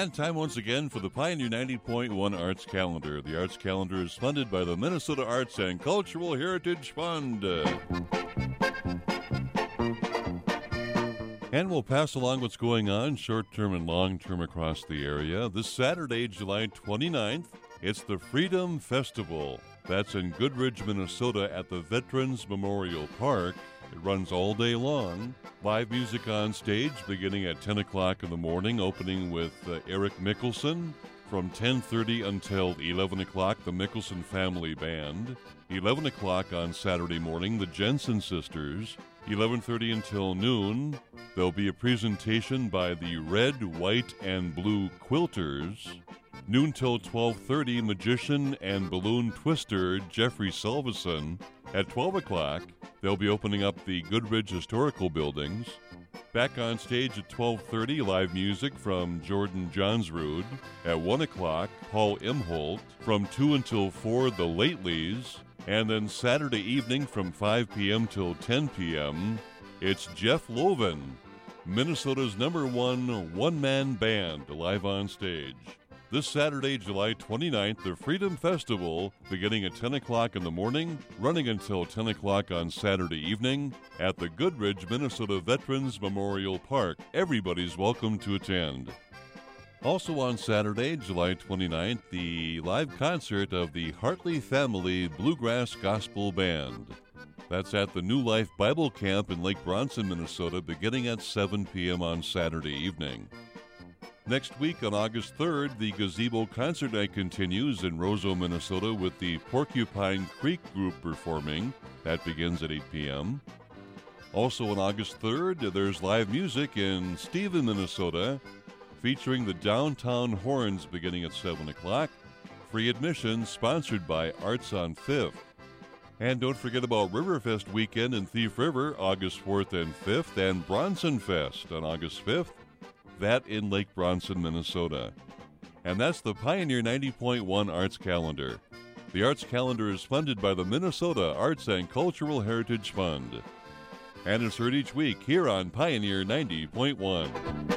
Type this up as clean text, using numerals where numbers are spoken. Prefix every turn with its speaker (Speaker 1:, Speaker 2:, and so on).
Speaker 1: And time once again for the Pioneer 90.1 Arts Calendar. The Arts Calendar is funded by the Minnesota Arts and Cultural Heritage Fund. And we'll pass along what's going on short-term and long-term across the area. This Saturday, July 29th, it's the Freedom Festival. That's in Goodridge, Minnesota at the Veterans Memorial Park. It runs all day long. Live music on stage beginning at 10 o'clock in the morning, opening with Eric Mickelson. From 10:30 until 11 o'clock, the Mickelson Family Band. 11 o'clock on Saturday morning, the Jensen Sisters. 11:30 until noon, there'll be a presentation by the Red, White, and Blue Quilters. Noon till 12:30, magician and balloon twister Jeffrey Salveson. At 12 o'clock, they'll be opening up the Goodridge Historical Buildings. Back on stage at 12:30, live music from Jordan Johnsrud. At 1 o'clock, Paul Imholt. From 2 until 4, the Lateleys. And then Saturday evening from 5 p.m. till 10 p.m., it's Jeff Loven, Minnesota's #1 one-man band, live on stage. This Saturday, July 29th, the Freedom Festival, beginning at 10 o'clock in the morning, running until 10 o'clock on Saturday evening at the Goodridge, Minnesota Veterans Memorial Park. Everybody's welcome to attend. Also on Saturday, July 29th, the live concert of the Hartley Family Bluegrass Gospel Band. That's at the New Life Bible Camp in Lake Bronson, Minnesota, beginning at 7 p.m. on Saturday evening. Next week, on August 3rd, the Gazebo Concert Night continues in Roseau, Minnesota, with the Porcupine Creek Group performing. That begins at 8 p.m. Also on August 3rd, there's live music in Stephen, Minnesota, featuring the Downtown Horns beginning at 7 o'clock. Free admission, sponsored by Arts on 5th. And don't forget about Riverfest weekend in Thief River, August 4th and 5th, and Bronson Fest on August 5th. That in Lake Bronson, Minnesota. And that's the Pioneer 90.1 Arts Calendar. The Arts Calendar is funded by the Minnesota Arts and Cultural Heritage Fund. And it's heard each week here on Pioneer 90.1.